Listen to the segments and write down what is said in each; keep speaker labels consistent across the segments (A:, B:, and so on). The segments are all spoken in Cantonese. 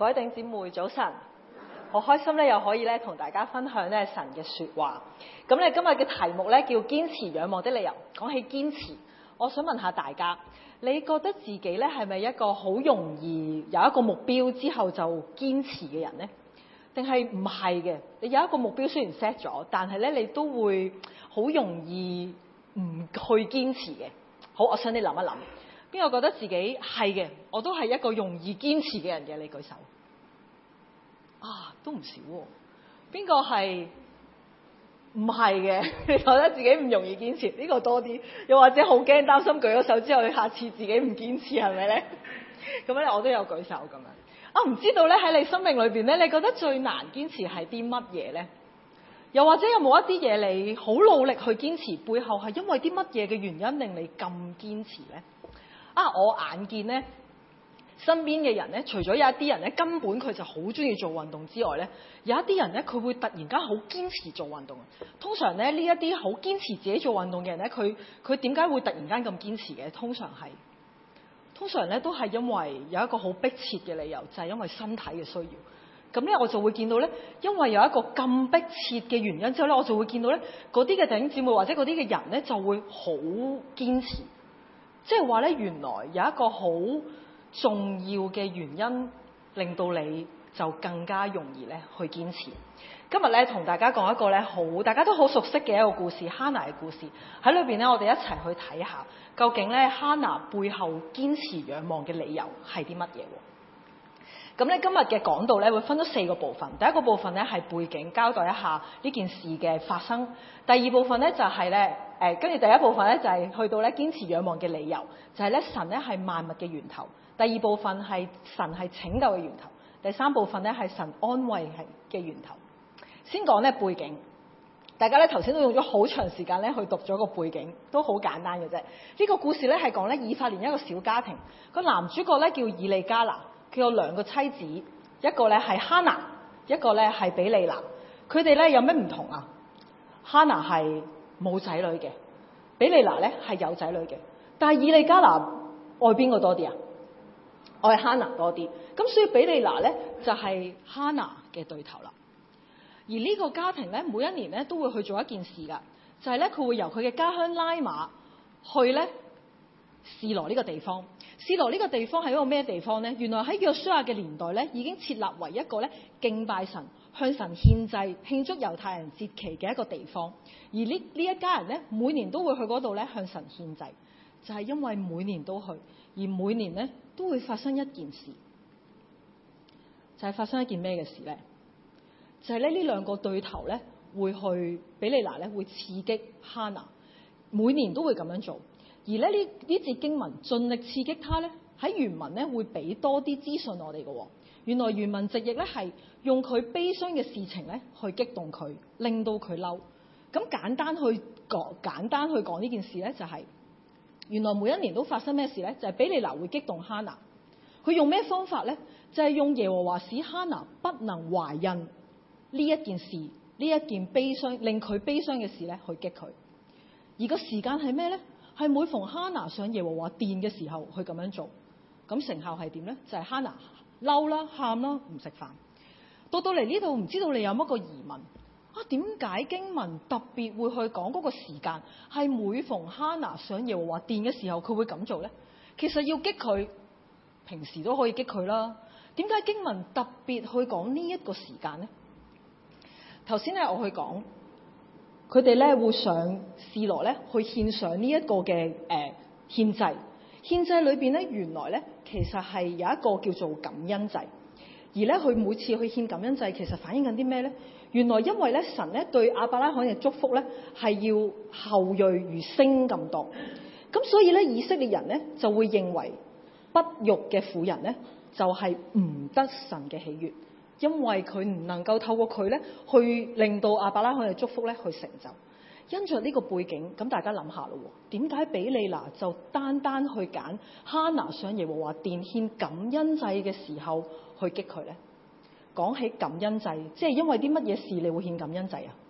A: 各位弟兄姊妹早晨，好開心咧，又可以咧同大家分享咧神嘅說話。咁咧今日嘅題目咧叫堅持仰望的理由。講起堅持，我想問下大家，你覺得自己咧係咪一個好容易有一個目標之後就堅持嘅人呢？定係唔係嘅？你有一個目標雖然 set 咗，但係咧你都會好容易唔去堅持嘅。好，我想你諗一諗。邊個覺得自己係嘅？我都係一個容易堅持嘅人嘅，你舉手。啊，都唔少喎。邊個係唔係嘅？你覺得自己唔容易堅持？呢個多啲。又或者好驚擔心舉咗手之後，你下次自己唔堅持係咪咧？咁咧我都有舉手咁樣。啊，唔知道咧喺你生命裏邊咧，你覺得最難堅持係啲乜嘢咧？又或者有冇一啲嘢你好努力去堅持，背後係因為啲乜嘢嘅原因令你咁堅持咧？啊！我眼見咧，身邊嘅人咧，除咗有一啲人咧，根本佢就好中意做運動之外咧，有一啲人咧，佢會突然間好堅持做運動。通常咧，呢一啲好堅持自己做運動嘅人咧，佢點解會突然間咁堅持嘅？通常咧都係因為有一個好迫切嘅理由，就係因為身體嘅需要。咁咧，我就會見到咧，因為有一個咁迫切嘅原因之後咧，我就會見到咧，嗰啲嘅弟兄姊妹或者嗰啲嘅人咧，就會好堅持。即係話咧，原來有一個好重要嘅原因，令到你就更加容易咧去堅持。今日咧同大家講一個咧大家都好熟悉嘅一個故事，哈拿嘅故事。喺裏邊咧，我哋一齊去睇下，究竟咧哈拿背後堅持仰望嘅理由係啲乜嘢？咁咧今日嘅講道咧會分咗4個部分。第一個部分咧係背景，交代一下呢件事嘅發生。第二部分咧就係咧跟住第一部分咧就係去到咧堅持仰望嘅理由，就係咧神咧係萬物嘅源頭。第二部分係神係拯救嘅源頭。第三部分咧係神安慰嘅源頭。先講咧背景，大家咧頭先都用咗好長時間咧去讀咗個背景，都好簡單嘅啫。呢個故事咧係講咧以法蓮一個小家庭，個男主角咧叫以利加拿。佢有2個妻子，一個咧係哈拿，一個咧係比利拿。佢哋咧有咩唔同啊？哈拿係冇仔女嘅，比利拿咧係有仔女嘅。但係以利加拿愛邊個多啲啊？愛哈拿多啲。咁所以比利拿咧就係哈拿嘅對頭啦。而呢個家庭咧每一年咧都會去做一件事㗎，就係咧佢會由佢嘅家鄉拉馬去咧示羅呢個地方。示羅呢個地方係一個咩地方呢？原來喺約書亞嘅年代咧，已經設立為一個咧敬拜神、向神獻祭、慶祝猶太人節期嘅一個地方。而呢一家人咧，每年都會去嗰度咧向神獻祭，就係因為每年都去，而每年咧都會發生一件事，就係發生一件咩嘅事咧？就係咧呢2個對頭咧會去比利拿咧會刺激哈拿，每年都會咁樣做。而咧呢節經文盡力刺激他咧，喺原文咧會俾多啲資訊我哋嘅。原來原文直譯咧係用佢悲傷嘅事情咧去激動佢，令到佢嬲。咁簡單去講呢件事咧，就係原來每一年都發生咩事咧？就係比利拿會激動哈拿。佢用咩方法咧？就係用耶和華使哈拿不能懷孕呢一件事，呢一件令佢悲傷嘅事咧去激佢。而個時間係咩咧？係每逢哈拿上耶和華殿嘅時候，去咁樣做。咁成效係點咧？就係哈拿嬲啦、喊啦、唔食飯。到嚟呢度，唔知道你有乜個疑問啊？點解經文特別會去講嗰個時間係每逢哈拿上耶和華殿嘅時候，佢會咁做咧？其實要激佢，平時都可以激佢啦。點解經文特別去講呢一個時間咧？頭先咧我去講。佢哋咧會上示羅咧去獻上呢一個嘅獻祭。獻祭裏邊咧原來咧其實係有一個叫做感恩祭。而咧佢每次去獻感恩祭，其實反映緊啲咩咧？原來因為咧神咧對亞伯拉罕嘅祝福咧係要後裔如星咁多，咁所以咧以色列人咧就會認為不育嘅婦人咧就係唔得神嘅喜悅。因為佢唔能夠透過佢咧，去令到亞伯拉罕嘅祝福咧去成就。因着呢個背景，咁大家諗下咯，點解比利拿就單去揀哈拿上耶和華殿獻感恩祭嘅時候去激佢咧？講起感恩祭，即係因為啲乜嘢事你會獻感恩祭啊？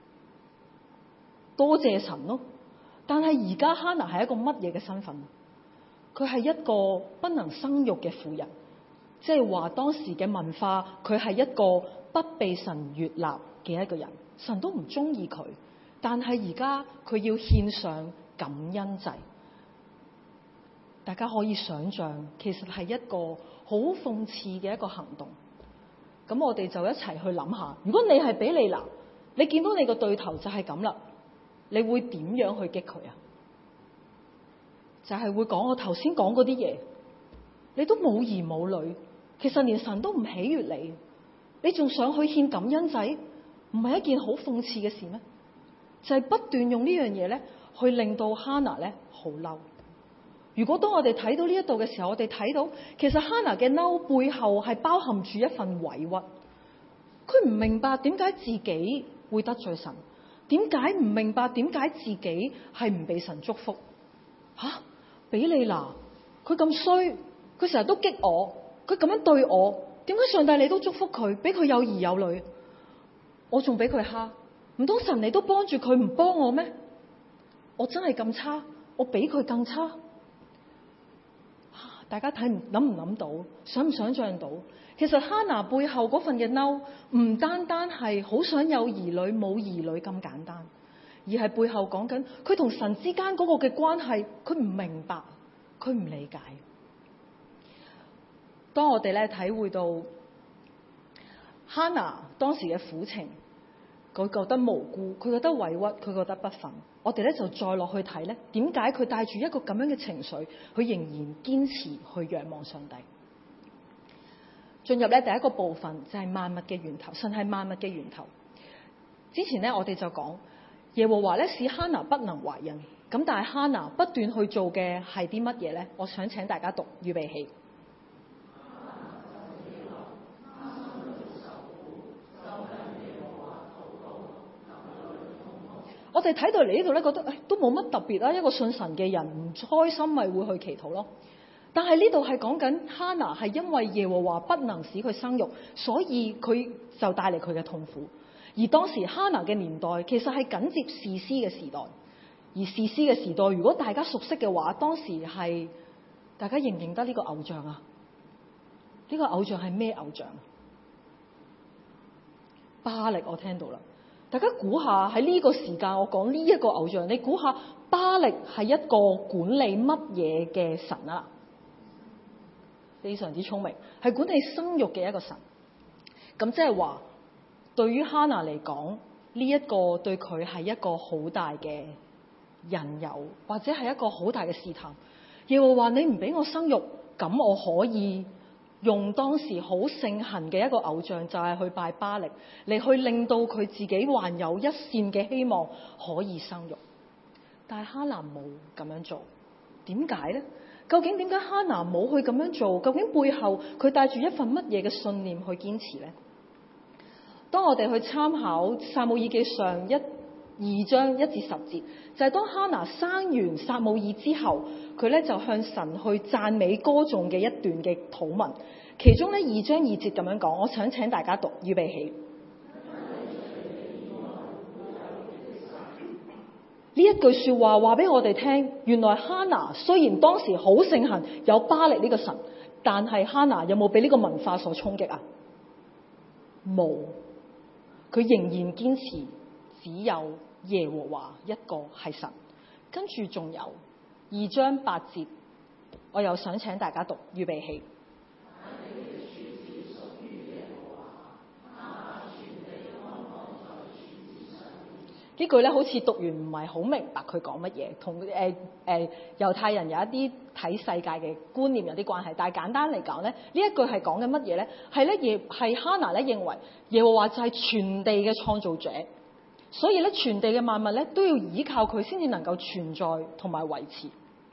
A: 多謝神咯。但係而家哈拿係一個乜嘢嘅身份？佢係一個不能生育嘅婦人。 即係話當時嘅文化，佢係一個不被神悅納嘅一個人，神都唔中意佢。但係而家佢要獻上感恩祭，大家可以想象，其實係一個好諷刺嘅一個行動。咁我哋就一齊去諗下，如果你係比利拿，你見到你個對頭就係咁啦，你會點樣去激佢啊？就係會講我頭先講嗰啲嘢，你都冇兒冇女，其實連神都唔喜悅你，你仲想去獻感恩祭，唔係一件好諷刺嘅事咩？就係不斷用呢樣嘢咧，去令到哈拿咧好嬲。如果當我哋睇到呢一度嘅時候，我哋睇到其實哈拿嘅嬲背後係包含住一份委屈，佢唔明白點解自己會得罪神，點解唔明白點解自己係唔被神祝福。比利拿佢咁衰，佢成日都激我，佢咁樣對我，點解上帝你都祝福佢，俾佢有兒有女，我仲俾佢蝦？唔通神你都幫住佢，唔幫我咩？我真係咁差，我比佢更差？大家諗唔諗到，想唔想象到？其實哈拿背後嗰份嘅嬲，唔單單係好想有兒女冇兒女咁簡單，而係背後講緊佢同神之間嗰個嘅關係，佢唔明白，佢唔理解。當我哋咧體會到哈拿當時嘅苦情，佢覺得無辜，佢覺得委屈，佢覺得不忿。我哋咧就再落去睇咧，點解佢帶住一個咁樣嘅情緒，佢仍然堅持去仰望上帝。進入咧第一個部分就係萬物嘅源頭，神係萬物嘅源頭。之前咧我哋就講耶和華咧使哈拿不能懷孕，咁但係哈拿不斷去做嘅係啲乜嘢咧？我想請大家讀，預備起。我哋睇到嚟呢度咧，覺得都冇乜特別啦。一個信神嘅人唔開心，咪會去祈禱咯。但係呢度係講緊哈拿係因為耶和華不能使佢生育，所以佢就帶嚟佢嘅痛苦。而當時哈拿嘅年代其實係緊接士師嘅時代，而士師嘅時代，如果大家熟悉嘅話，當時係大家認唔認得呢個偶像啊？呢個偶像係咩偶像？巴力，我聽到啦。大家估下喺呢個時間我講呢一個偶像，你估下巴力係一個管理乜嘢嘅神啊？非常之聰明，係管理生育嘅一個神。咁即係話，對於哈拿嚟講，呢一個對佢係一個好大嘅引誘，或者係一個好大嘅試探。耶和華你唔俾我生育，咁我可以用當時好盛行嘅一個偶像，就係去拜巴力，嚟去令到佢自己還有一線嘅希望可以生育。但係哈拿冇咁樣做，點解呢？究竟點解哈拿冇去咁樣做？究竟背後佢帶住一份乜嘢嘅信念去堅持呢？當我哋去參考撒母耳記上2章1至10節，就係當哈拿生完撒母耳之後，佢咧就向神去讚美歌頌嘅一段嘅禱文。其中咧2章2節咁樣講，我想請大家讀，預備起。呢一句說話話俾我哋聽，原來哈拿雖然當時好盛行有巴力呢個神，但係哈拿有冇俾呢個文化所衝擊啊？冇，佢仍然堅持只有耶和華一個係神。跟住仲有2章8節，我又想請大家讀，預備起。呢句咧好似讀完唔係好明白佢講乜嘢，同猶太人有一啲睇世界嘅觀念有啲關係。但係簡單嚟講咧，呢一句係講緊乜嘢咧？係哈拿咧認為耶和華就係全地嘅創造者，所以咧全地嘅萬物咧都要依靠佢先至能夠存在同埋維持。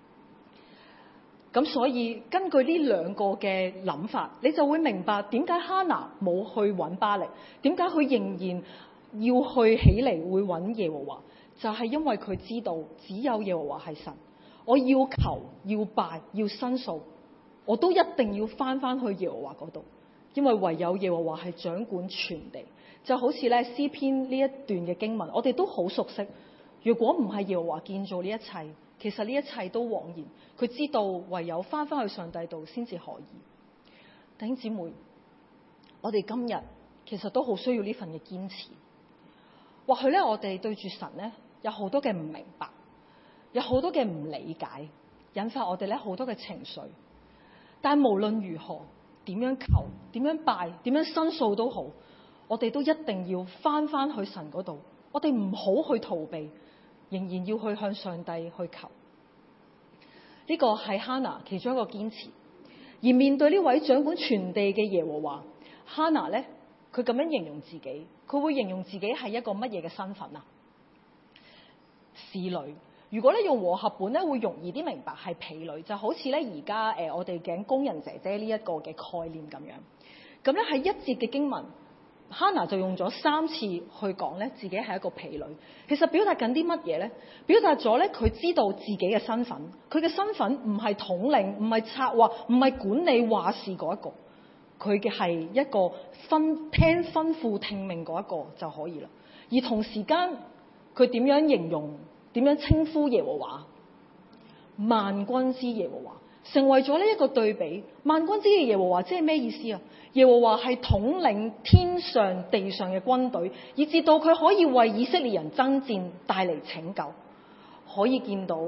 A: 咁所以根據呢兩個嘅諗法，你就會明白點解哈拿冇去揾巴力，點解佢仍然要去起嚟會揾耶和華，就係因為佢知道只有耶和華係神。我要求要拜要申訴，我都一定要翻去耶和華嗰度，因為唯有耶和華係掌管全地。就好似咧詩篇呢一段嘅經文，我哋都好熟悉。如果唔係耶和華建造呢一切，其實呢一切都枉然。佢知道唯有翻去上帝度先至可以。 弟兄姊妹，我哋今日其實都好需要呢份嘅堅持。或許咧，我哋對住神咧有好多嘅唔明白，有好多嘅唔理解，引發我哋咧好多嘅情緒。但無論如何，點樣求、點樣拜、點樣申訴都好，我哋都一定要翻去神嗰度。我哋唔好去逃避，仍然要去向上帝去求。呢個係哈拿其中一個堅持。而面對呢位掌管全地嘅耶和華，哈拿咧，佢咁樣形容自己，佢會形容自己係一個乜嘢嘅身份啊？侍女。如果咧用和合本咧，會容易啲明白係婢女，就好似咧而家我哋嘅工人姐姐呢一個嘅概念咁樣。咁咧喺一節嘅經文，哈拿就用咗3次去講咧自己係一個婢女。其實表達緊啲乜嘢咧？表達咗咧佢知道自己嘅身份，佢嘅身份唔係統領，唔係策劃，唔係管理話事嗰一個，佢嘅係一個聽吩咐聽命嗰一個就可以啦。而同時間佢點樣形容？點樣稱呼耶和華？萬軍之耶和華，成為咗呢一個對比。萬軍之耶和華即係咩意思啊？耶和華係統領天上地上嘅軍隊，以至到佢可以為以色列人爭戰，帶嚟拯救。可以見到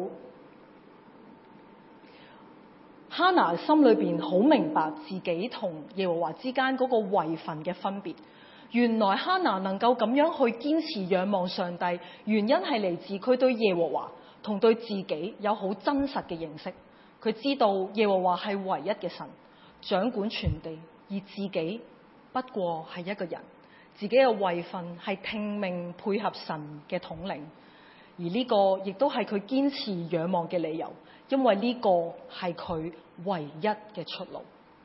A: 哈拿心裏邊好明白自己同耶和華之間嗰個位份嘅分別。原來哈拿能夠咁樣去堅持仰望上帝，原因係嚟自佢對耶和華同對自己有好真實嘅認識。佢知道耶和華係唯一嘅神，掌管全地，而自己不過係一個人，自己嘅位份係聽命配合神嘅統領。而呢個亦都係佢堅持仰望嘅理由，因為呢個係佢唯一嘅出路。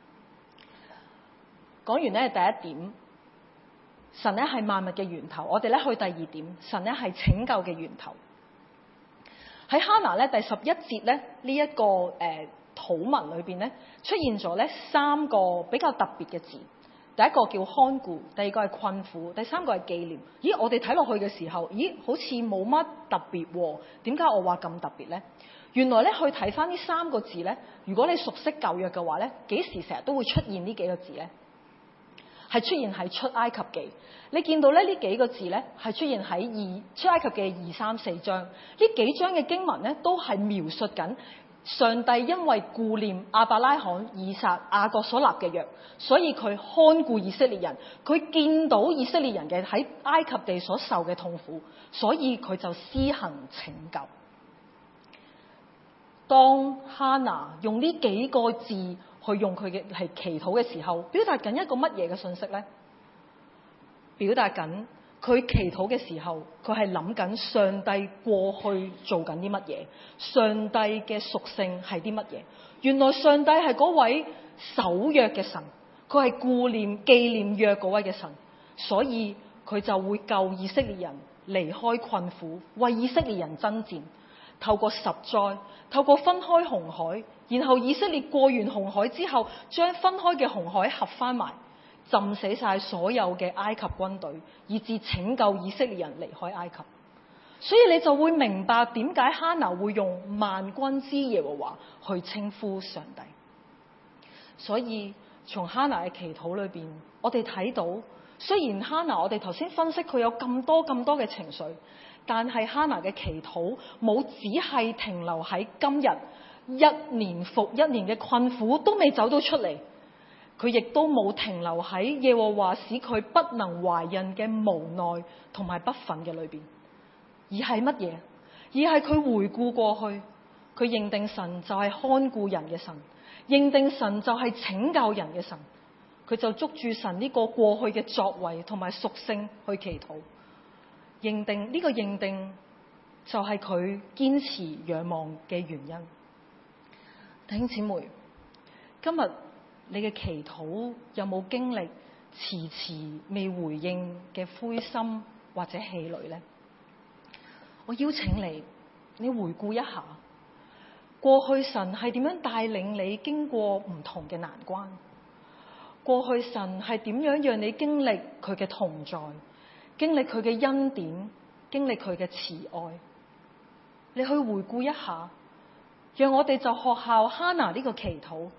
A: 講完呢第一點，神咧係萬物嘅源頭。我哋咧去第二點，神咧係拯救嘅源頭。喺哈拿咧第11節咧呢一個禱文裏邊咧出現咗咧3個比較特別嘅字。第一個叫看顧，第二個係困苦，第三個係紀念。咦，我哋睇落去嘅時候，咦，好似冇乜特別喎。點解我話咁特別呢？原來咧去睇翻呢3個字咧，如果你熟悉舊約嘅話咧，幾時成日都會出現呢幾個字咧？係出現喺出埃及記。你見到咧呢幾個字咧係出現喺出埃及記2、3、4章。呢幾章嘅經文咧都係描述緊上帝因為顧念亞伯拉罕、以撒、雅各所立嘅約，所以佢看顧以色列人。佢見到以色列人嘅喺埃及地所受嘅痛苦，所以佢就施行拯救。當哈拿用呢幾個字去用佢嘅係祈禱嘅時候，表達緊一個乜嘢嘅信息呢？表達緊佢祈禱嘅時候，佢係諗緊上帝過去做緊啲乜嘢，上帝嘅屬性係啲乜嘢。原來上帝係嗰位守約嘅神，佢係顧念紀念約嗰位嘅神，所以佢就會救以色列人離開困苦，為以色列人爭戰。透過10災，透過分開紅海，然後以色列過完紅海之後，將分開嘅紅海合翻埋，浸死晒所有嘅埃及軍隊，以致拯救以色列人離開埃及。所以你就會明白點解哈拿會用萬軍之耶和華去稱呼上帝。所以從哈拿嘅祈禱裏邊，我哋睇到，雖然哈拿我哋頭先分析佢有咁多嘅情緒，但係哈拿嘅祈禱冇只係停留喺今日一年復一年嘅困苦都未走到出嚟，佢亦都冇停留喺耶和華使佢不能懷孕嘅無奈同埋不忿嘅裏邊，而係乜嘢？而係佢回顧過去，佢認定神就係看顧人嘅神，認定神就係拯救人嘅神，佢就捉住神呢個過去嘅作為同埋屬性去祈禱。認定呢個認定就係佢堅持仰望嘅原因。弟兄姊妹，今日你嘅祈禱有冇經歷遲遲未回應嘅灰心或者氣餒呢？我邀請你回顧一下過去神係點樣帶領你經過唔同嘅難關，過去神係點樣讓你經歷佢嘅同在，經歷佢嘅恩典，經歷佢嘅慈愛。你去回顧一下，讓我哋就學效哈拿呢個祈禱，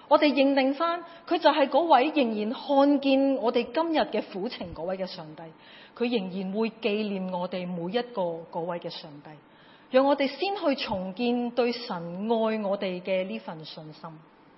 A: 我哋認定翻佢就係嗰位仍然看見我哋今日嘅苦情嗰位嘅上帝，佢仍然會紀念我哋每一個嗰位嘅上帝，讓我哋先去重建對神愛我哋嘅呢份信心。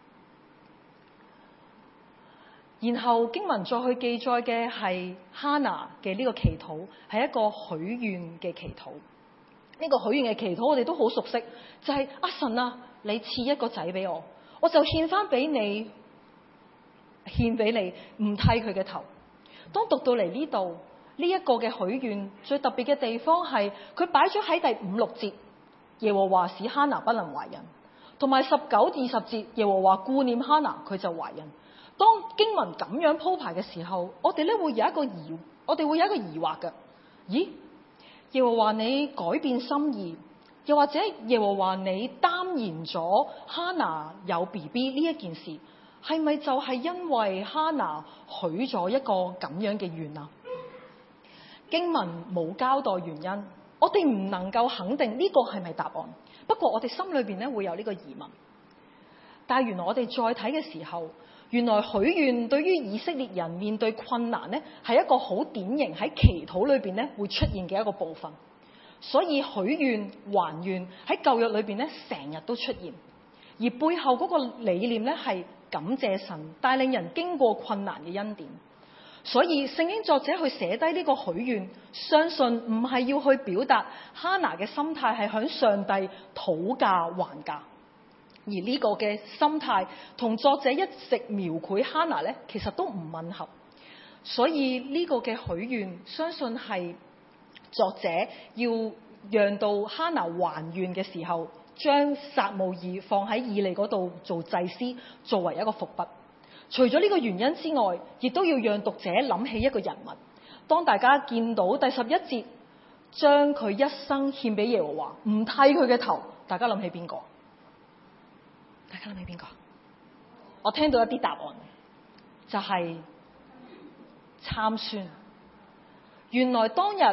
A: 然後經文再去記載嘅係哈拿嘅呢個祈禱，係一個許願嘅祈禱。呢個許願嘅祈禱我哋都好熟悉，就係神啊，你賜一個仔俾我，我就獻翻俾你，獻俾你，唔剃佢嘅頭。當讀到嚟呢度，呢一個嘅許願最特別嘅地方係佢擺咗喺第5、6節，耶和華使哈拿不能懷孕，同埋19、20節，耶和華顧念哈拿，佢就懷孕。當經文咁樣鋪排嘅時候，我哋會有一個疑惑嘅，咦？耶和華你改變心意，又或者耶和華你耽延咗哈拿有 BB 呢一件事，係咪就係因為哈拿許咗一個咁樣嘅願啊？經文冇交代原因，我哋唔能夠肯定呢個係咪答案。不過我哋心裏邊會有呢個疑問。但係原來我哋再睇嘅時候，原來許願對於以色列人面對困難呢，係一個好典型喺祈禱裏邊呢會出現嘅一個部分。所以許願還願喺舊約裏邊呢成日都出現，而背後嗰個理念呢係感謝神帶領人經過困難嘅恩典。所以聖經作者去寫低呢個許願，相信唔係要去表達哈拿嘅心態係向上帝討價還價。而呢個嘅心態同作者一直描繪哈拿咧，其實都唔吻合。所以呢個嘅許願，相信係作者要讓到哈拿還願嘅時候，將撒母耳放喺以利嗰度做祭司，作為一個伏筆。除咗呢個原因之外，亦都要讓讀者諗起一個人物。當大家見到第11節，將佢一生獻俾耶和華，唔剃佢嘅頭，大家諗起邊個？大家諗起邊個？我聽到一啲答案，就係參孫。原來當日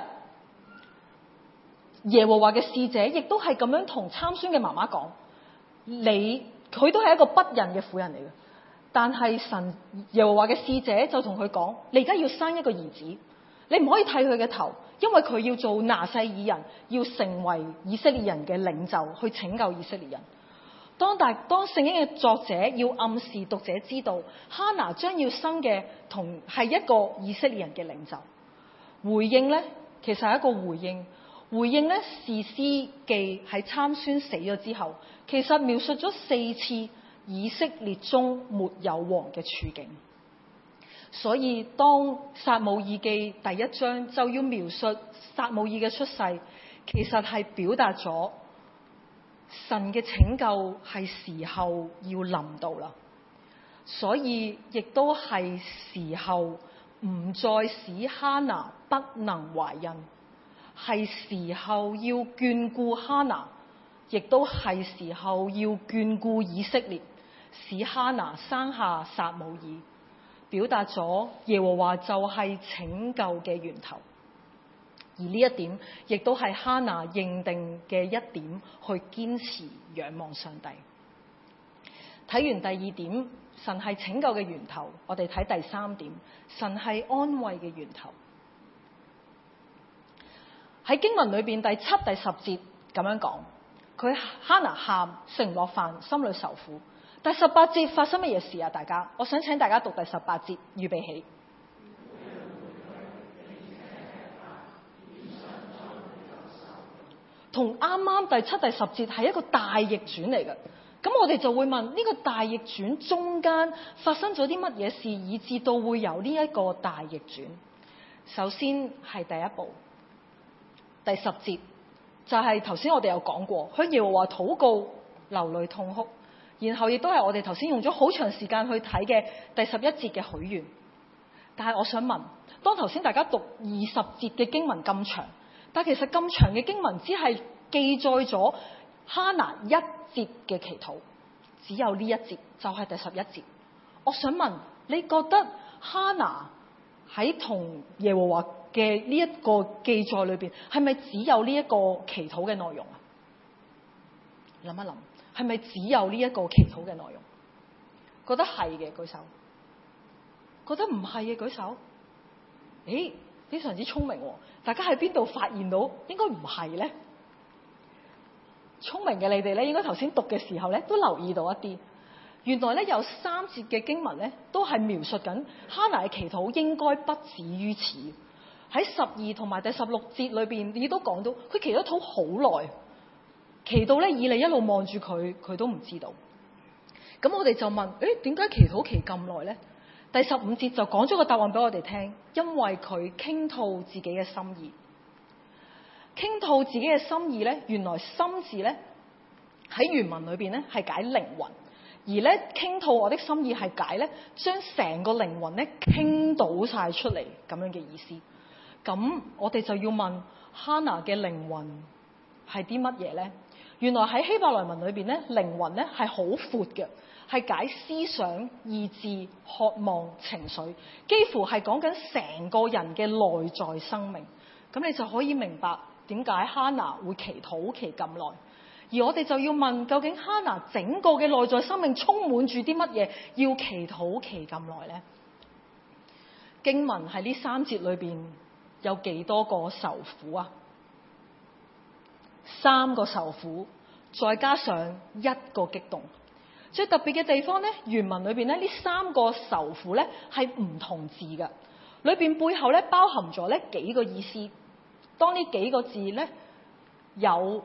A: 耶和華嘅使者亦都係咁樣同參孫嘅媽媽講，佢都係一個不孕嘅婦人嚟嘅，但係耶和華嘅使者就同佢講，你而家要生一個兒子，你唔可以剃佢嘅頭，因為佢要做拿細耳人，要成為以色列人嘅領袖，去拯救以色列人。當聖經嘅作者要暗示讀者知道，哈拿將要生嘅係一個以色列人嘅領袖。回應呢，其實係一個回應。回應呢，士師記喺參孫死咗之後，其實描述咗4次以色列中沒有王嘅處境。所以當撒母耳記第1章就要描述撒母耳嘅出世，其實係表達咗神嘅拯救係時候要臨到啦，所以亦都係時候唔再使哈拿不能懷孕，係時候要眷顧哈拿，亦都係時候要眷顧以色列，使哈拿生下撒母耳，表達咗耶和華就係拯救嘅源頭。而呢一點亦都係哈拿認定嘅一點，去堅持仰望上帝。睇完第2點，神係拯救嘅源頭，我哋睇第3點，神係安慰嘅源頭。喺經文裏邊第7、第10節咁樣講，哈拿喊，食唔落飯，心裏受苦。第18節發生乜嘢事啊？大家，我想請大家讀第18節，預備起。同啱啱第7、第10節係一個大逆轉嚟嘅，咁我哋就會問，呢個大逆轉中間發生咗啲乜嘢事，以致到會有呢一個大逆轉？首先係第一步，第10節就係頭先我哋有講過，向耶和華禱告，流淚痛哭，然後亦都係我哋頭先用咗好長時間去睇嘅第11節嘅許願。但係我想問，當頭先大家讀20節嘅經文咁長，但其實咁長嘅經文只係記載咗哈拿1節嘅祈禱，只有呢一節，就係第11節。我想問，你覺得哈拿喺同耶和華嘅呢一個記載裏邊，係咪只有呢一個祈禱嘅內容啊？諗一諗，係咪只有呢一個祈禱嘅內容？ 覺得係嘅舉手，覺得唔係嘅舉手。誒，非常之聰明喎！大家喺邊度發現到應該唔係呢？聰明嘅你哋咧，應該頭先讀嘅時候咧都留意到一啲。原來咧有3節嘅經文咧，都係描述緊哈拿嘅祈禱應該不止於此。喺12同埋第16節裏邊，亦都講到佢祈咗禱好耐，祈到咧以利一路望住佢，佢都唔知道。咁我哋就問：誒，點解祈禱期咁耐呢？第15節就講咗個答案俾我哋聽，因為佢傾吐自己嘅心意。傾吐自己嘅心意咧，原來心字咧喺原文裏邊咧係解靈魂，而咧傾吐我的心意係解咧將成個靈魂咧傾倒晒出嚟咁樣嘅意思。咁我哋就要問哈拿嘅靈魂係啲乜嘢咧？原來喺希伯來文裏邊咧，靈魂咧係好闊嘅，係解思想、意志、渴望、情緒，幾乎係講緊成個人嘅內在生命。咁你就可以明白點解哈拿會祈禱期咁耐。而我哋就要問，究竟哈拿整個嘅內在生命充滿住啲乜嘢，要祈禱期咁耐呢？經文喺呢3節裏邊有幾多個愁苦啊？3個愁苦，再加上1個激動。最特別嘅地方咧，原文裏邊咧呢3個愁苦咧係唔同字嘅，裏邊背後咧包含咗咧幾個意思。當呢幾個字咧有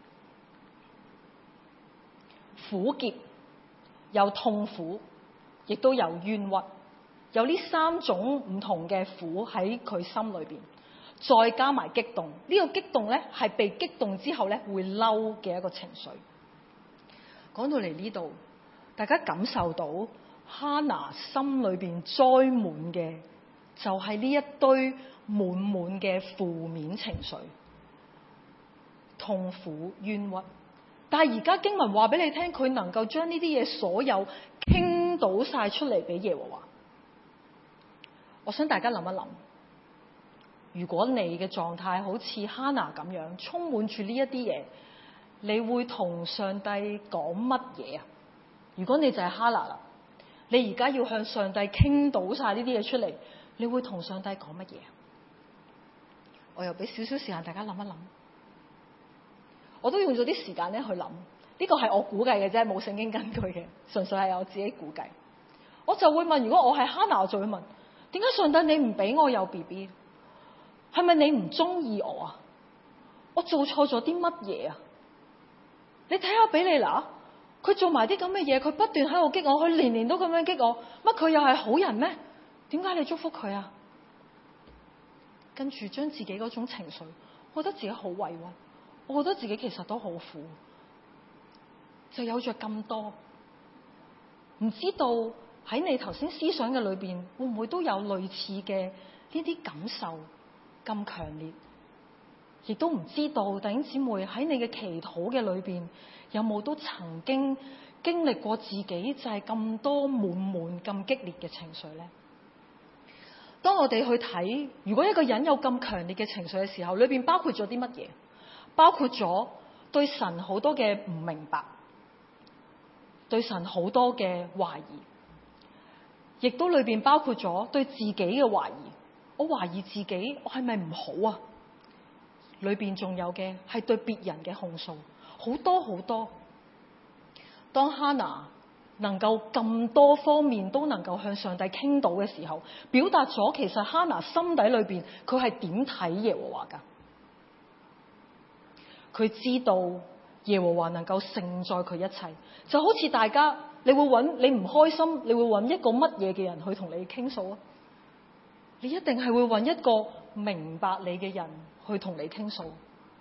A: 苦澀、有痛苦，亦都有冤屈，有呢3種唔同嘅苦喺佢心裏邊，再加埋激動。呢個激動咧係被激動之後咧會嬲嘅一個情緒。講到嚟呢度，大家感受到哈拿心裏邊栽滿嘅就係呢一堆滿滿嘅負面情緒、痛苦、冤屈。但係而家經文話俾你聽，佢能夠將呢啲嘢所有傾倒晒出嚟俾耶和華。我想大家諗一諗，如果你嘅狀態好似哈拿咁樣，充滿住呢一啲嘢，你會同上帝講乜嘢啊？如果你就係哈拿啦，你而家要向上帝傾倒晒呢啲嘢出嚟，你會同上帝講乜嘢？我又俾少少時間大家諗一諗。我都用咗啲時間咧去諗，呢個係我估計嘅啫，冇聖經根據嘅，純粹係我自己估計。我就會問，如果我係哈拿，我就會問：點解上帝你唔俾我有 BB？ 係咪你唔中意我啊？我做錯咗啲乜嘢啊？你睇下比利拿，佢做埋啲咁嘅嘢，佢不斷喺度激我，佢年年都咁樣激我，乜佢又係好人咩？點解你祝福佢啊？跟住將自己嗰種情緒，我覺得自己好委屈，我覺得自己其實都好苦，就有着咁多，唔知道喺你頭先思想嘅裏邊，會唔會都有類似嘅呢啲感受咁強烈？亦都唔知道弟兄姊妹喺你嘅祈禱嘅裏邊，有冇都曾經經歷過自己就係咁多滿滿咁激烈嘅情緒呢？當我哋去睇，如果一個人有咁強烈嘅情緒嘅時候，裏邊包括咗啲乜嘢？包括咗對神好多嘅唔明白，對神好多嘅懷疑，亦都裏邊包括咗對自己嘅懷疑。我懷疑自己，我係咪唔好啊？裏邊仲有嘅係對別人嘅控訴，好多好多。當哈拿能夠咁多方面都能夠向上帝傾倒嘅時候，表達咗其實哈拿心底裏邊佢係點睇耶和華噶？佢知道耶和華能夠承載佢一切，就好似大家你會揾你唔開心，你會揾一個乜嘢嘅人去同你傾訴啊？你一定係會揾一個明白你嘅人去同你傾訴。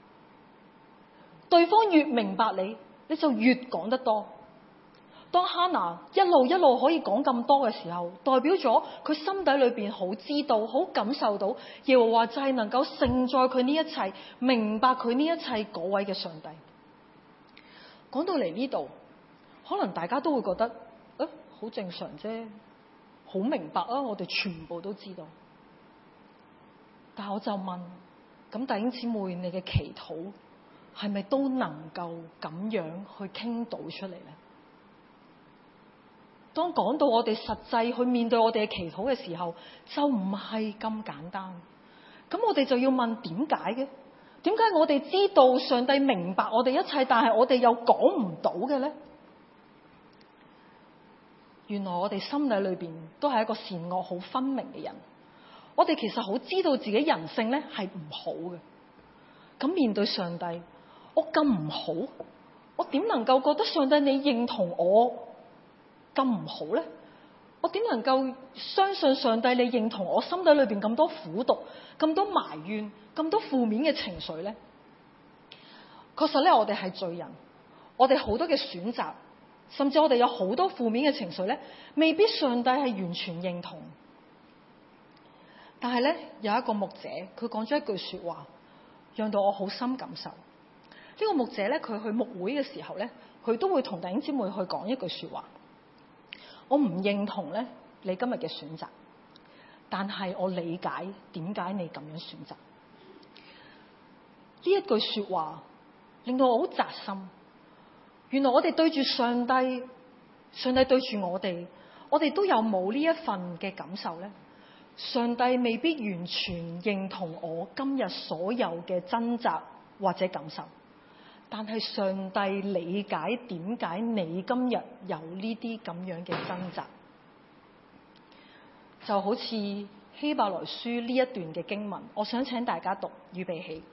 A: 對方越明白你，你就越講得多。當哈拿一路可以講咁多嘅時候，代表咗佢心底裏邊好知道、好感受到耶和華就係能夠承載佢呢一切、明白佢呢一切嗰位嘅上帝。講到嚟呢度，可能大家都會覺得好正常啫，好明白啊，我哋全部都知道。但係我就問，咁弟兄姊妹，你嘅祈禱係咪都能夠咁樣去傾倒出嚟呢？ 當講到我哋實際去面對我哋嘅祈禱嘅時候，就唔係咁簡單。咁我哋就要問點解嘅？點解我哋知道上帝明白我哋一切，但係我哋又講唔到嘅呢？原來我哋心底裏邊都係一個善惡好分明嘅人。我哋其實好知道自己人性咧係唔好嘅。咁面對上帝，我咁唔好，我點能夠覺得上帝你認同我咁唔好呢？我點能夠相信上帝你認同我心底裏邊咁多苦毒、咁多埋怨、咁多負面嘅情緒呢？確實咧，我哋係罪人，我哋好多嘅選擇，甚至我哋有好多負面嘅情緒咧，未必上帝係完全認同。但係咧，有一個牧者，佢講咗一句說話，讓到我好深感受。呢個牧者咧，佢去牧會嘅時候咧，佢都會同弟兄姊妹去講一句說話。我唔認同咧你今日嘅選擇，但係我理解點解你咁樣選擇。呢一句說話令到我好扎心。原來我哋對住上帝，上帝對住我哋都有冇呢一份嘅感受呢？上帝未必完全認同我今日所有嘅掙扎或者感受，但係上帝理解點解你今日有呢啲咁樣嘅掙扎。就好似希伯來書呢一段嘅經文，我想請大家讀，預備起。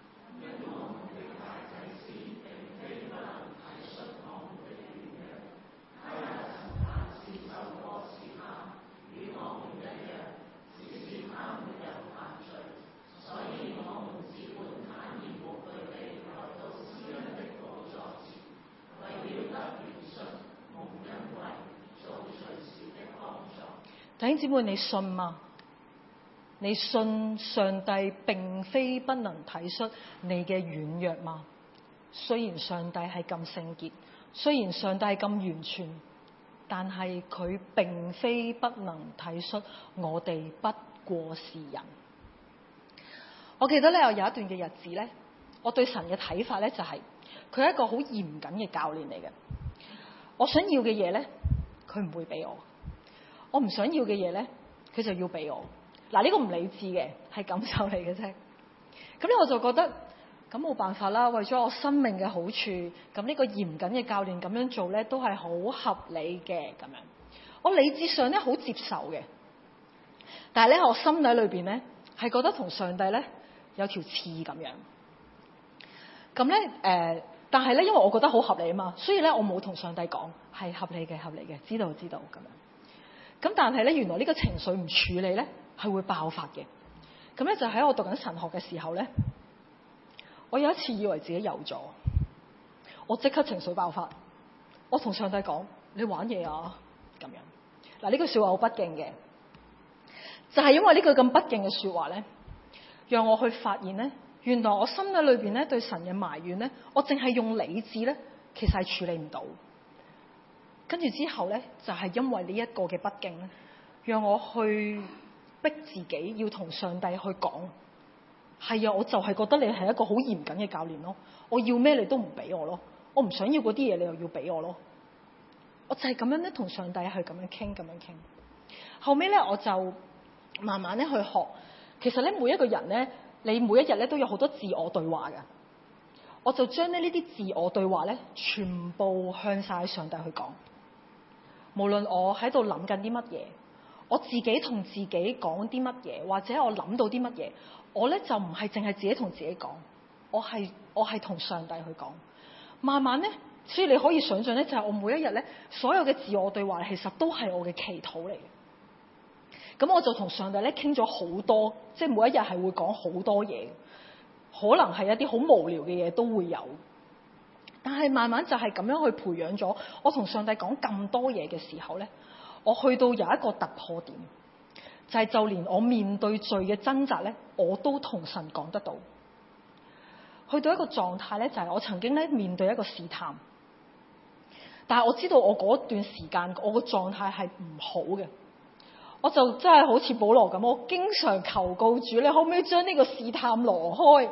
A: 弟兄姊妹，你信嗎？你信上帝並非不能體恤你嘅軟弱嗎？雖然上帝係咁聖潔，雖然上帝係咁完全，但係佢並非不能體恤我哋不過是人。我記得咧，有一段嘅日子咧，我對神嘅睇法咧就係佢係一個好嚴謹嘅教練嚟嘅。我想要嘅嘢咧，佢唔會俾我。我唔想要嘅嘢咧，佢就要俾我。嗱，呢個唔理智嘅，係感受嚟嘅啫。咁咧我就覺得咁冇辦法啦，為咗我生命嘅好處，咁呢個嚴謹嘅教練咁樣做咧，都係好合理嘅咁樣。我理智上咧好接受嘅，但係咧我心底裏邊咧係覺得同上帝咧有條刺咁樣。咁咧但係咧因為我覺得好合理啊嘛，所以咧我冇同上帝講係合理嘅，合理嘅，知道咁樣。咁但係咧，原來呢個情緒唔處理咧，係會爆發嘅。咁咧就喺我讀緊神學嘅時候咧，我有一次以為自己有咗，我即刻情緒爆發，我同上帝講：你玩嘢啊！咁樣嗱，呢句說話好不敬嘅，就係因為呢句咁不敬嘅說話咧，讓我去發現咧，原來我心底裏邊咧對神嘅埋怨咧，我淨係用理智咧，其實係處理唔到。跟住之後咧，就係因為呢一個嘅不敬咧，讓我去逼自己要同上帝去講，係啊，我就係覺得你係一個好嚴謹嘅教練咯，我要咩你都唔俾我咯，我唔想要嗰啲嘢你又要俾我咯，我就係咁樣咧同上帝去咁樣傾。後尾咧我就慢慢咧去學，其實咧每一個人咧，你每一日咧都有好多自我對話㗎。我就將呢啲自我對話咧，全部向晒上帝去講。無論我喺度諗緊啲乜嘢，我自己同自己講啲乜嘢，或者我諗到啲乜嘢，我咧就唔係淨係自己同自己講，我係同上帝去講。慢慢咧，所以你可以想象咧，就係我每一日咧，所有嘅自我對話其實都係我嘅祈禱嚟嘅。咁我就同上帝咧傾咗好多，即係每一日係會講好多嘢。可能係一啲好無聊嘅嘢都會有，但係慢慢就係咁樣去培養咗我同上帝講咁多嘢嘅時候咧，我去到有一個突破點，就係就連我面對罪嘅掙扎咧，我都同神講得到。去到一個狀態咧，就係我曾經咧面對一個試探，但係我知道我嗰段時間我個狀態係唔好嘅。我就真係好似保羅咁，我經常求告主，你可唔可以將呢個試探挪開？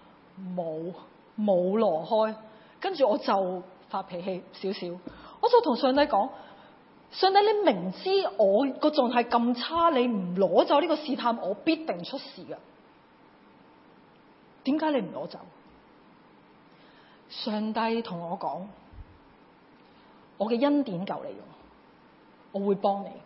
A: 冇挪開，跟住我就發脾氣少少，我就同上帝講： 上帝，你明知我個狀態咁差，你唔攞走呢個試探，我必定出事㗎。點解你唔攞走？上帝同我講，我嘅恩典夠你用，我會幫你。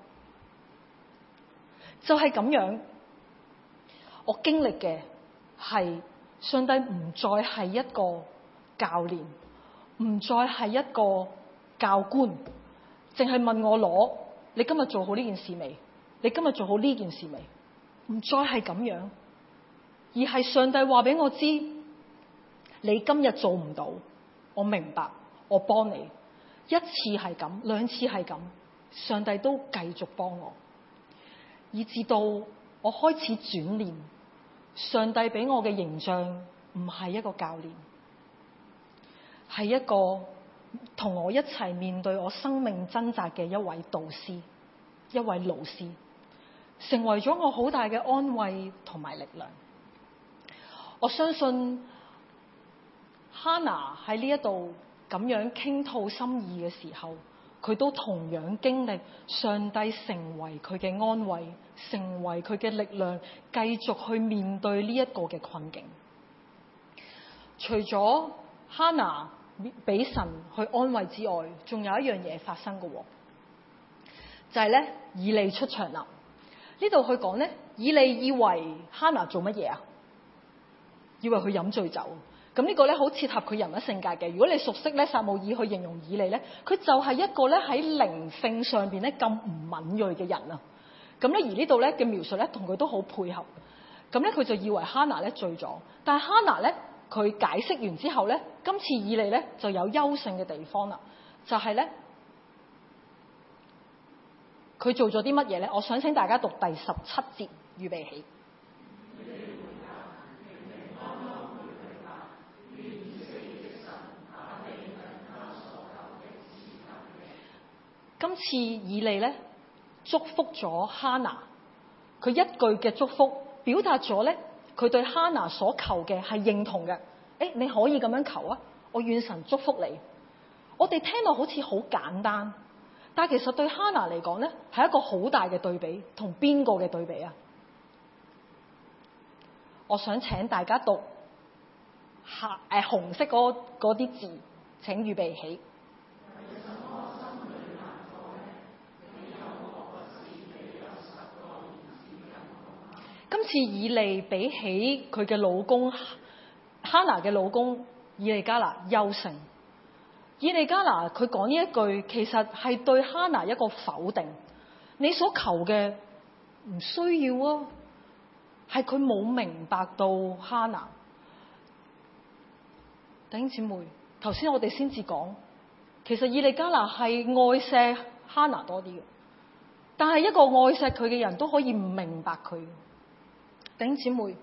A: 就係咁樣，我經歷嘅係上帝唔再係一個教練，唔再係一個教官，淨係問我攞，你今日做好呢件事未？你今日做好呢件事未？唔再係咁樣，而係上帝話俾我知，你今日做唔到，我明白，我幫你。一次係咁，兩次係咁，上帝都繼續幫我，以至到我開始轉念，上帝俾我嘅形象唔係一個教練，係一個同我一齊面對我生命掙扎嘅一位導師，一位老師，成為咗我好大嘅安慰同埋力量。我相信哈拿喺呢一度咁樣傾吐心意嘅時候，佢都同樣經歷上帝成為佢嘅安慰，成為佢嘅力量，繼續去面對呢一個嘅困境。除咗哈拿俾神去安慰之外，仲有一樣嘢發生嘅，就係咧以利出場啦。呢度去講咧，以利以為哈拿做乜嘢啊？以為佢飲醉酒。咁呢個咧好切合佢人物性格嘅。如果你熟悉咧撒母耳去形容以利咧，佢就係一個咧喺靈性上邊咧咁唔敏銳嘅人啊。咁咧而呢度咧嘅描述咧同佢都好配合。咁咧佢就以為哈拿咧醉咗，但係哈拿咧佢解釋完之後咧，今次以利咧就有優勝嘅地方啦，就係咧佢做咗啲乜嘢咧？我想請大家讀第17節，預備起。今次以利咧祝福咗哈拿，佢一句嘅祝福表達咗咧佢對哈拿所求嘅係認同嘅。你可以咁樣求啊，我願神祝福你。我哋聽落好似好簡單，但係其實對哈拿嚟講咧係一個好大嘅對比。同邊個嘅對比啊？我想請大家讀紅色嗰啲字，請預備起。今次以利比起佢嘅老公哈拿嘅老公以利加拿優勝。以利加拿佢講呢一句，其實係對哈拿一個否定。你所求嘅唔需要啊，係佢冇明白到哈拿。弟兄姊妹，頭先我哋先至講，其實以利加拿係愛錫哈拿多啲嘅，但係一個愛錫佢嘅人都可以唔明白佢。弟兄姊妹，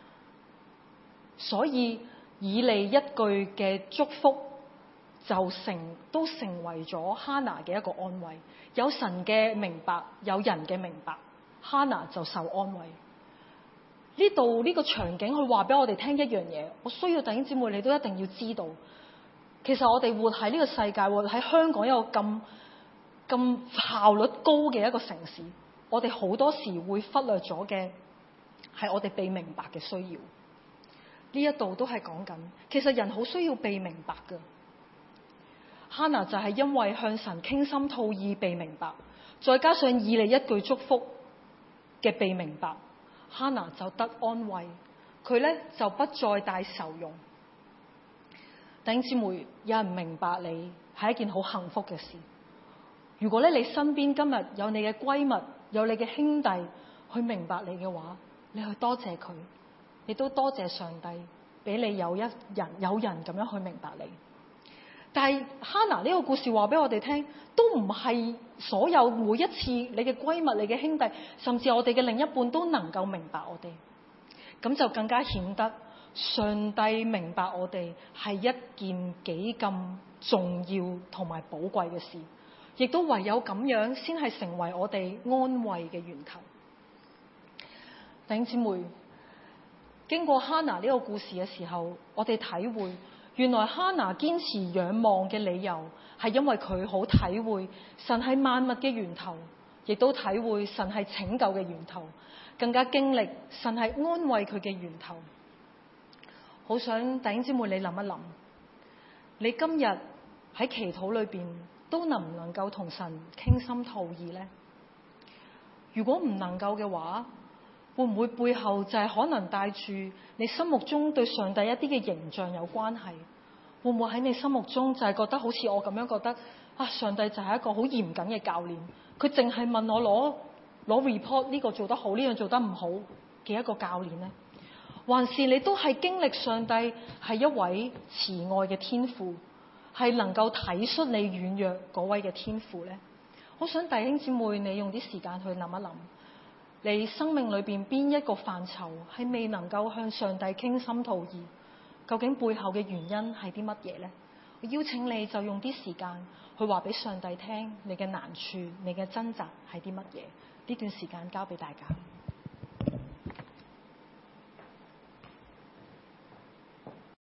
A: 所以以利一句嘅祝福都成為咗哈拿嘅一個安慰。有神嘅明白，有人嘅明白，哈拿就受安慰。呢度呢個場景去話俾我哋聽一樣嘢，我需要弟兄姊妹你都一定要知道，其實我哋活喺呢個世界，活喺香港一個咁效率高嘅一個城市，我哋好多時會忽略咗嘅係我哋被明白嘅需要。呢一度都係講緊，其實人好需要被明白㗎。哈拿就係因為向神傾心吐意被明白，再加上以利一句祝福嘅被明白，哈拿就得安慰，佢咧就不再帶愁容。弟兄姊妹，有人明白你係一件好幸福嘅事。如果咧你身邊今日有你嘅閨蜜，有你嘅兄弟去明白你嘅話，你去多謝佢，亦都多謝上帝俾你有人咁樣去明白你。但係哈拿呢個故事話俾我哋聽，都唔係所有每一次你嘅閨蜜、你嘅兄弟，甚至我哋嘅另一半都能夠明白我哋。咁就更加顯得上帝明白我哋係一件幾咁重要同埋寶貴嘅事，亦都唯有咁樣先係成為我哋安慰嘅源頭。弟兄姊妹，經過哈拿呢個故事嘅時候，我哋體會原來哈拿堅持仰望嘅理由係因為佢好體會神係萬物嘅源頭，亦都體會神係拯救嘅源頭，更加經歷神係安慰佢嘅源頭。好想弟兄姊妹你諗一諗，你今日喺祈禱裏邊都能唔能夠同神傾心吐意呢？如果唔能夠嘅話，會唔會背後就係可能帶住你心目中對上帝一啲嘅形象有關係？會唔會喺你心目中就係覺得好似我咁樣覺得啊，上帝就係一個好嚴謹嘅教練，佢淨係問我攞 report， 呢個做得好，呢樣做得唔好嘅一個教練呢？還是你都係經歷上帝係一位慈愛嘅天父，係能夠體恤你軟弱嗰位嘅天父呢？我想弟兄姊妹你用啲時間去諗一諗，你生命裏邊邊一個範疇係未能夠向上帝傾心吐意，究竟背後嘅原因係啲乜嘢呢？我邀請你就用啲時間去話俾上帝聽，你嘅難處，你嘅掙扎係啲乜嘢？呢段時間交俾大家。